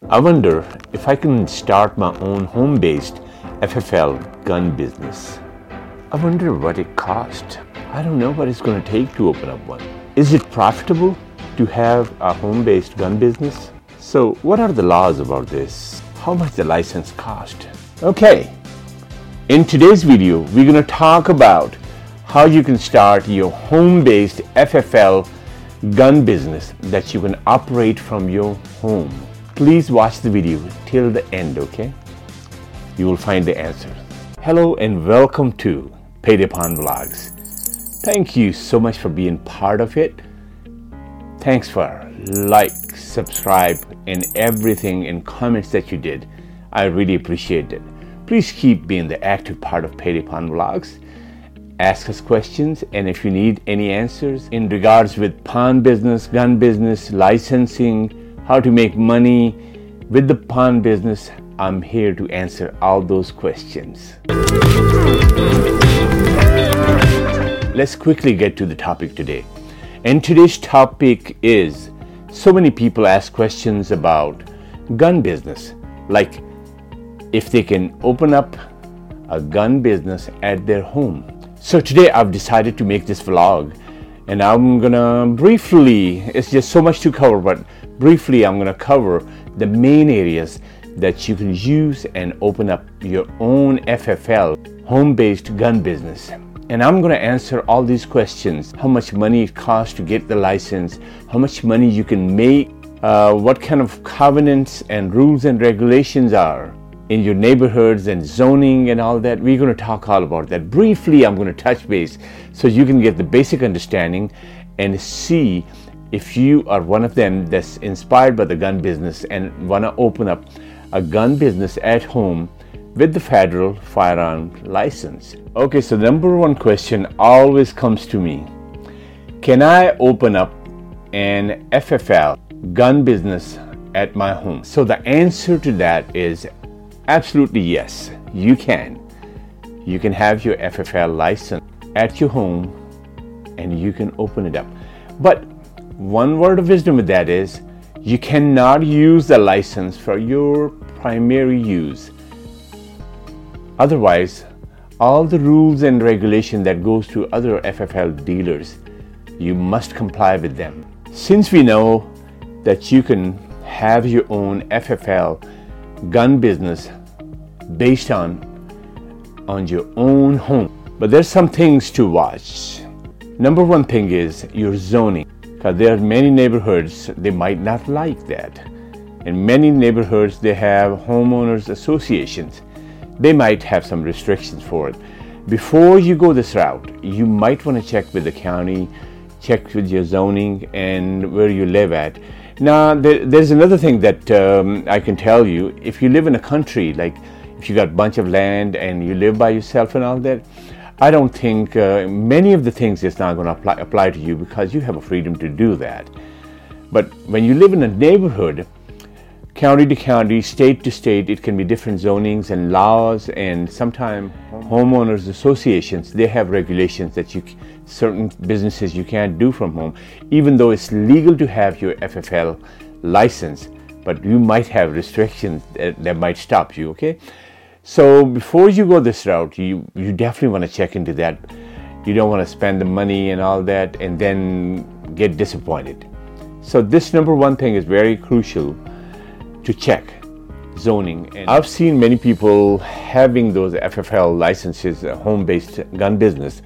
I wonder if I can start my own home-based FFL gun business. I wonder what it costs. I don't know what it's going to take to open up one. Is it profitable to have a home-based gun business? So what are the laws about this? How much the license cost? Okay, in today's video, we're going to talk about how you can start your home-based FFL gun business that you can operate from your home. Please watch the video till the end, okay? You will find the answer. Hello and welcome to Payday Pawn Vlogs. Thank you so much for being part of it. Thanks for like, subscribe, and everything in comments that you did. I really appreciate it. Please keep being the active part of Payday Pawn Vlogs. Ask us questions, and if you need any answers in regards with pawn business, gun business, licensing, how to make money with the pawn business, I'm here to answer all those questions. Let's quickly get to the topic today. And today's topic is, so many people ask questions about gun business, like if they can open up a gun business at their home. So today I've decided to make this vlog, and I'm gonna briefly, it's just so much to cover, but briefly I'm gonna cover the main areas that you can use and open up your own FFL, home-based gun business. And I'm gonna answer all these questions: how much money it costs to get the license, how much money you can make, what kind of covenants and rules and regulations are in your neighborhoods and zoning and all that. We're going to talk all about that. Briefly, I'm going to touch base so you can get the basic understanding and see if you are one of them that's inspired by the gun business and want to open up a gun business at home with the federal firearm license. Okay, so the number one question always comes to me: can I open up an FFL gun business at my home? So the answer to that is absolutely yes, you can. You can have your FFL license at your home and you can open it up. But one word of wisdom with that is, you cannot use the license for your primary use. Otherwise, all the rules and regulation that goes to other FFL dealers, you must comply with them. Since we know that you can have your own FFL gun business based on your own home, but there's some things to watch. Number one thing is your zoning, because there are many neighborhoods they might not like that. In many neighborhoods they have homeowners associations. They might have some restrictions for it. Before you go this route, you might want to check with the county, check with your zoning and where you live at. Now there's another thing that I can tell you. If you live in a country, like if you got a bunch of land and you live by yourself and all that, I don't think many of the things is not going to apply to you, because you have a freedom to do that. But when you live in a neighborhood, county to county, state to state, it can be different zonings and laws, and sometimes homeowners associations, they have regulations that certain businesses you can't do from home, even though it's legal to have your FFL license, but you might have restrictions that might stop you, okay? So before you go this route, you definitely want to check into that. You don't want to spend the money and all that and then get disappointed. So this number one thing is very crucial to check: zoning. And I've seen many people having those FFL licenses, home-based gun business,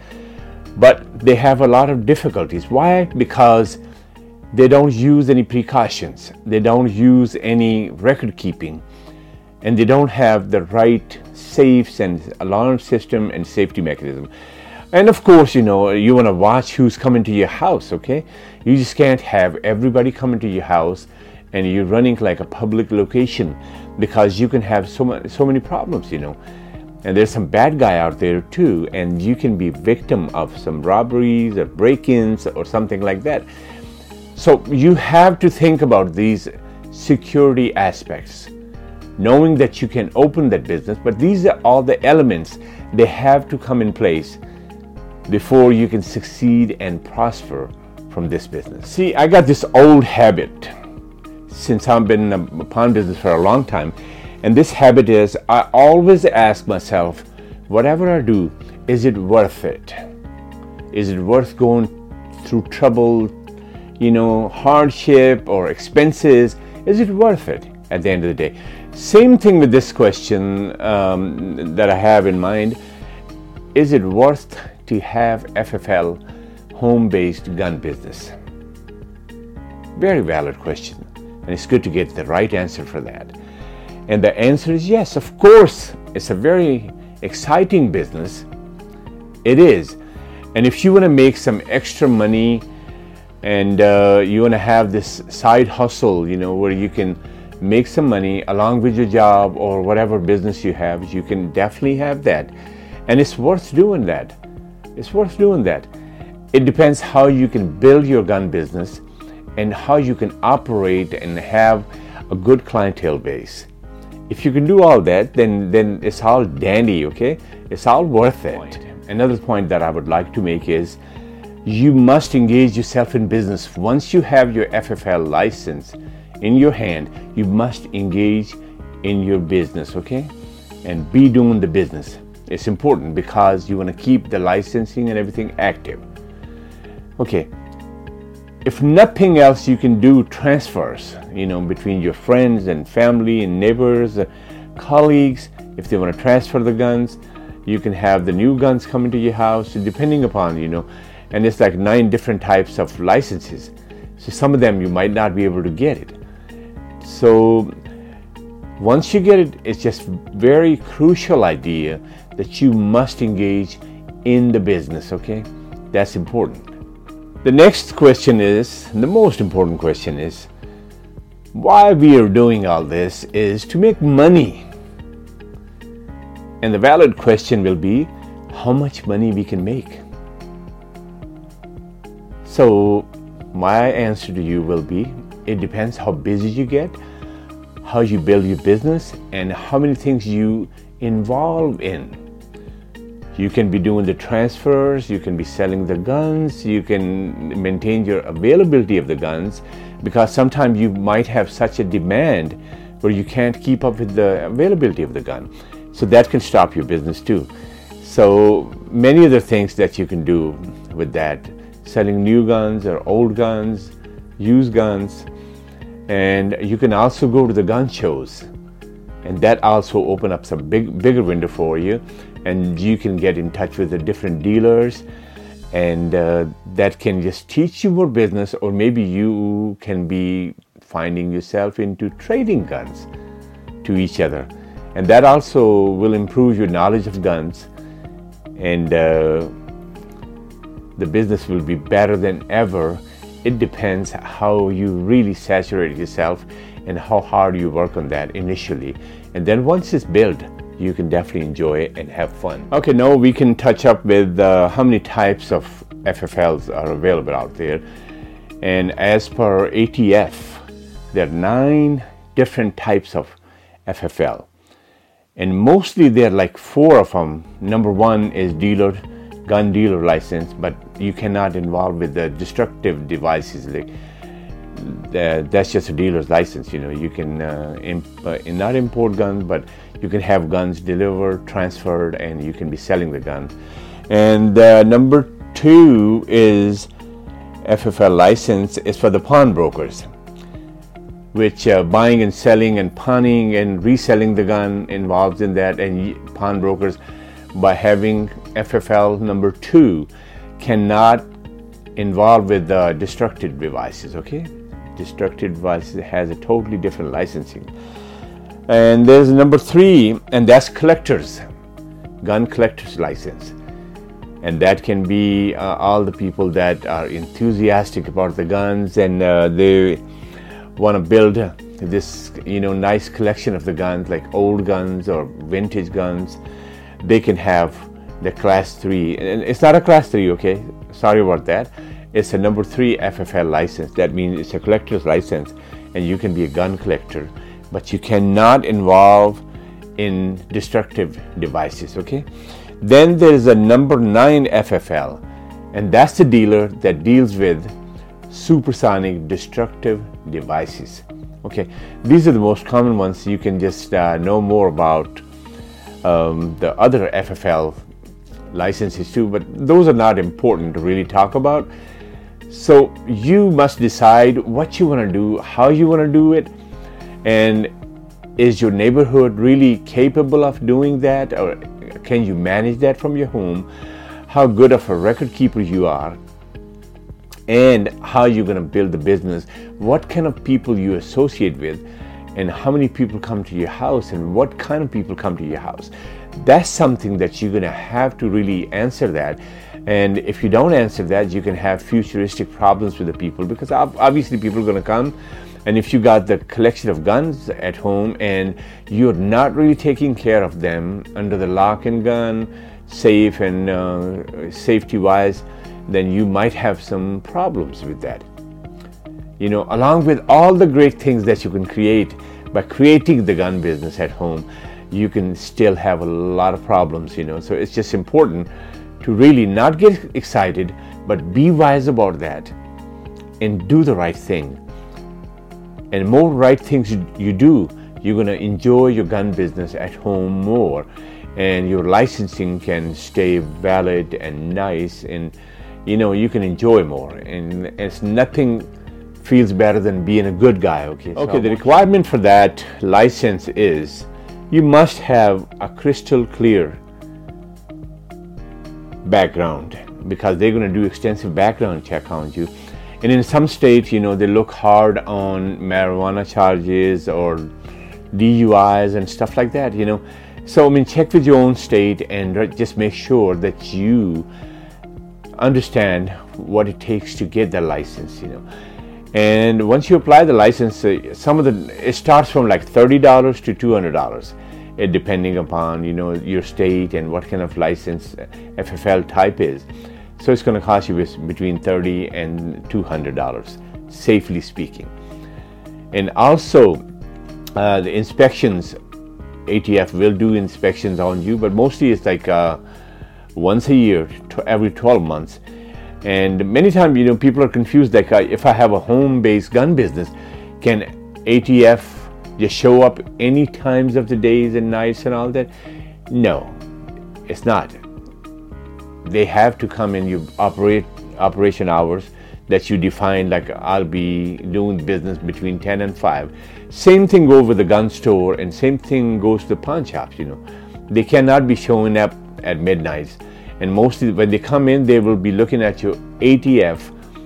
but they have a lot of difficulties. Why? Because they don't use any precautions. They don't use any record keeping, and they don't have the right safes and alarm system and safety mechanism. And of course, you want to watch who's coming to your house, okay? You just can't have everybody coming to your house and you're running like a public location, because you can have so many problems, And there's some bad guy out there too, and you can be victim of some robberies or break-ins or something like that. So you have to think about these security aspects, knowing that you can open that business, but these are all the elements. They have to come in place before you can succeed and prosper from this business. See, I got this old habit. since I've been in the pawn business for a long time. And this habit is, I always ask myself, whatever I do, is it worth it? Is it worth going through trouble, hardship or expenses? Is it worth it at the end of the day? Same thing with this question that I have in mind. Is it worth to have FFL, home-based gun business? Very valid question. And it's good to get the right answer for that. And the answer is yes, of course. It's a very exciting business. It is. And if you want to make some extra money and you want to have this side hustle, where you can make some money along with your job or whatever business you have, you can definitely have that. And it's worth doing that. It's worth doing that. It depends how you can build your gun business and how you can operate and have a good clientele base. If you can do all that, then it's all dandy, okay? It's all worth it. Another point that I would like to make is you must engage yourself in business. Once you have your FFL license in your hand, you must engage in your business, okay? And be doing the business. It's important because you want to keep the licensing and everything active. Okay. If nothing else, you can do transfers, between your friends and family and neighbors, colleagues. If they want to transfer the guns, you can have the new guns coming to your house, depending upon, and it's like 9 different types of licenses. So some of them you might not be able to get it. So once you get it, it's just very crucial idea that you must engage in the business, okay? That's important. The next question is, the most important question is, why we are doing all this is to make money. And the valid question will be, how much money we can make. So my answer to you will be, it depends how busy you get, how you build your business, and how many things you involve in. You can be doing the transfers, you can be selling the guns, you can maintain your availability of the guns, because sometimes you might have such a demand where you can't keep up with the availability of the gun. So that can stop your business too. So many other things that you can do with that, selling new guns or old guns, used guns, and you can also go to the gun shows, and that also open up some bigger window for you. And you can get in touch with the different dealers, and that can just teach you more business, or maybe you can be finding yourself into trading guns to each other. And that also will improve your knowledge of guns, and the business will be better than ever. It depends how you really saturate yourself and how hard you work on that initially. And then once it's built, you can definitely enjoy it and have fun. Okay, now we can touch up with how many types of FFLs are available out there. And as per ATF, there are 9 different types of FFL. And mostly there are like 4 of them. Number 1 is gun dealer license, but you cannot involve with the destructive devices. That's just a dealer's license. You can not import guns, but you can have guns delivered, transferred, and you can be selling the guns. And number 2 is FFL license is for the pawnbrokers, which buying and selling and pawning and reselling the gun involves in that. And pawnbrokers, by having FFL number 2, cannot involve with destructive devices, okay? Destructive devices has a totally different licensing. And there's number 3, and that's gun collectors license. And that can be all the people that are enthusiastic about the guns, and they want to build this nice collection of the guns, like old guns or vintage guns. They can have the class 3, and it's not a class 3, okay? Sorry about that. It's a number 3 FFL license. That means it's a collector's license, and you can be a gun collector, but you cannot involve in destructive devices, okay? Then there's a number 9 FFL, and that's the dealer that deals with supersonic destructive devices. Okay, these are the most common ones. You can just know more about the other FFL licenses too, but those are not important to really talk about. So you must decide what you want to do, how you want to do it, and is your neighborhood really capable of doing that, or can you manage that from your home? How good of a record keeper you are, and how you're going to build the business, what kind of people you associate with, and how many people come to your house, and what kind of people come to your house. That's something that you're going to have to really answer that. And if you don't answer that, you can have futuristic problems with the people, because obviously people are going to come. And if you got the collection of guns at home and you're not really taking care of them under the lock and gun safe and safety wise, then you might have some problems with that. You know, along with all the great things that you can create by creating the gun business at home, you can still have a lot of problems, you know. So it's just important to really not get excited, but be wise about that and do the right thing. And more right things you do, you're going to enjoy your gun business at home more, and your licensing can stay valid and nice, and you know, you can enjoy more. And it's nothing feels better than being a good guy. Okay, the requirement for that license is you must have a crystal clear background, because they're going to do extensive background check on you. And in some states, you know, they look hard on marijuana charges or DUIs and stuff like that, you know. So, I mean, check with your own state and just make sure that you understand what it takes to get the license, you know. And once you apply the license, it starts from like $30 to $200, depending upon, you know, your state and what kind of license FFL type is. So it's going to cost you between $30 and $200, safely speaking. And also, the inspections, ATF will do inspections on you, but mostly it's like once a year, every 12 months. And many times, you know, people are confused, like if I have a home-based gun business, can ATF just show up any times of the days and nights and all that? No, it's not. They have to come in your operation hours that you define, like I'll be doing business between 10 and 5. Same thing goes with the gun store, and same thing goes to the pawn shops, you know. They cannot be showing up at midnight. And mostly when they come in, they will be looking at your ATF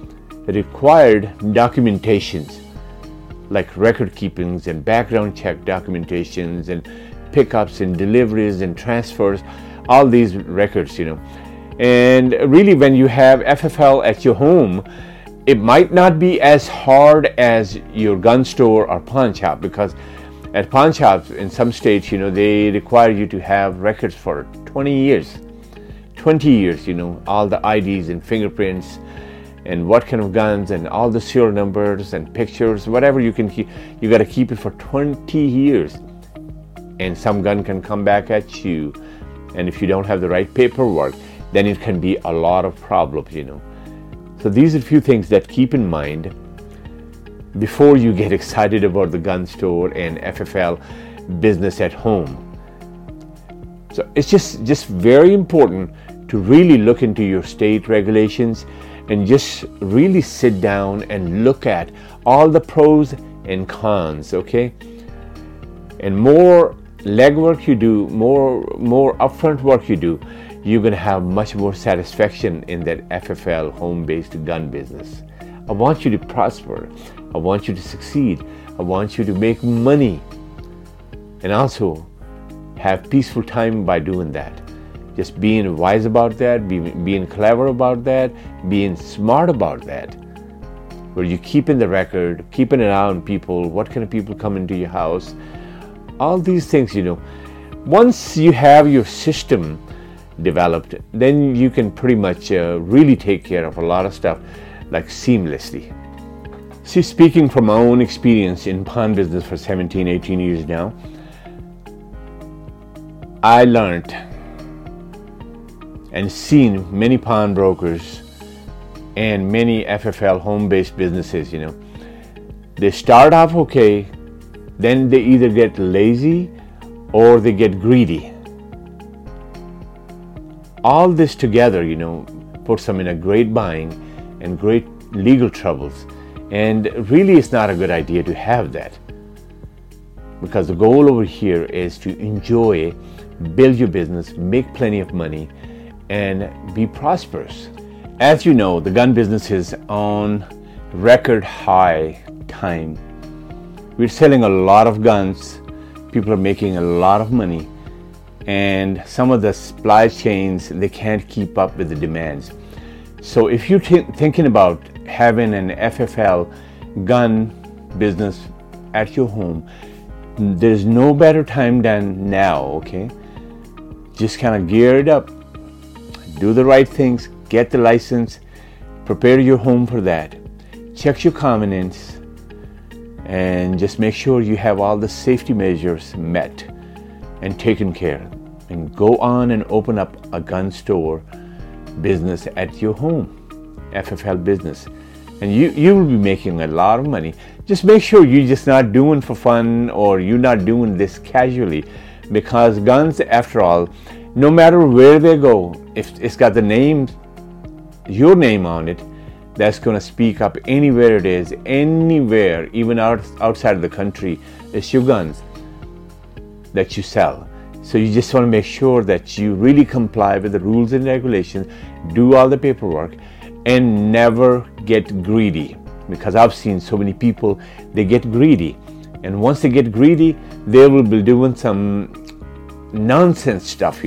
required documentations, like record keepings and background check documentations and pickups and deliveries and transfers, all these records, you know. And really, when you have FFL at your home, it might not be as hard as your gun store or pawn shop, because at pawn shops in some states, you know, they require you to have records for 20 years, you know, all the IDs and fingerprints and what kind of guns and all the serial numbers and pictures, whatever you can keep. You got to keep it for 20 years. And some gun can come back at you. And if you don't have the right paperwork, then it can be a lot of problems, you know. So these are a few things that keep in mind before you get excited about the gun store and FFL business at home. So it's just very important to really look into your state regulations and just really sit down and look at all the pros and cons, okay? And more legwork you do, more upfront work you do, you're going to have much more satisfaction in that FFL home-based gun business. I want you to prosper. I want you to succeed. I want you to make money, and also have peaceful time by doing that. Just being wise about that, being clever about that, being smart about that, where you're keeping the record, keeping an eye on people, what kind of people come into your house, all these things, you know. Once you have your system developed, then you can pretty much really take care of a lot of stuff like seamlessly. See, speaking from my own experience in pawn business for 17, 18 years now, I learned and seen many pawnbrokers and many FFL home-based businesses, you know. They start off okay, then they either get lazy or they get greedy. All this together, puts them in a great bind and great legal troubles. And really, it's not a good idea to have that, because the goal over here is to enjoy, build your business, make plenty of money, and be prosperous. As you know, the gun business is on record high time. We're selling a lot of guns. People are making a lot of money, and some of the supply chains, they can't keep up with the demands. So if you're thinking about having an FFL gun business at your home, there's no better time than now, okay? Just kind of gear it up, do the right things, get the license, prepare your home for that, check your covenants, and just make sure you have all the safety measures met and taken care of. And go on and open up a gun store business at your home, FFL business. And you will be making a lot of money. Just make sure you're just not doing for fun, or you're not doing this casually, because guns, after all, no matter where they go, if it's got the name, your name on it, that's going to speak up anywhere it is, anywhere, even outside of the country. It's your guns that you sell. So you just want to make sure that you really comply with the rules and regulations, do all the paperwork, and never get greedy. Because I've seen so many people, they get greedy. And once they get greedy, they will be doing some nonsense stuff,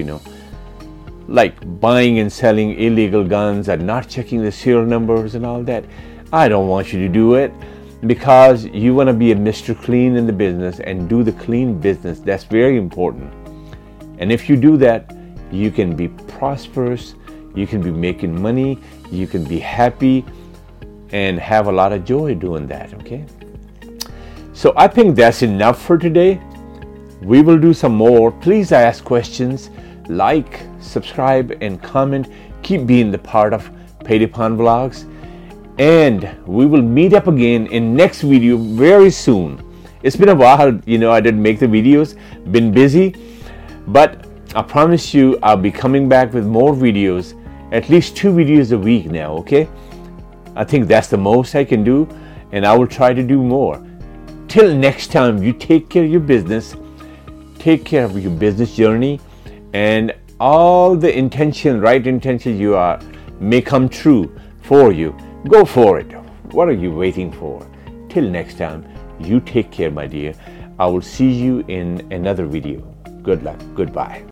like buying and selling illegal guns and not checking the serial numbers and all that. I don't want you to do it, because you want to be a Mr. Clean in the business and do the clean business. That's very important. And if you do that, you can be prosperous, you can be making money, you can be happy, and have a lot of joy doing that, okay? So I think that's enough for today. We will do some more. Please ask questions, like, subscribe, and comment. Keep being the part of Payday Pawn Vlogs. And we will meet up again in next video very soon. It's been a while, I didn't make the videos, been busy. But I promise you, I'll be coming back with more videos, at least 2 videos a week now, okay? I think that's the most I can do, and I will try to do more. Till next time, you take care of your business, take care of your business journey, and all the right intention you are may come true for you. Go for it. What are you waiting for? Till next time, you take care, my dear. I will see you in another video. Good luck. Goodbye.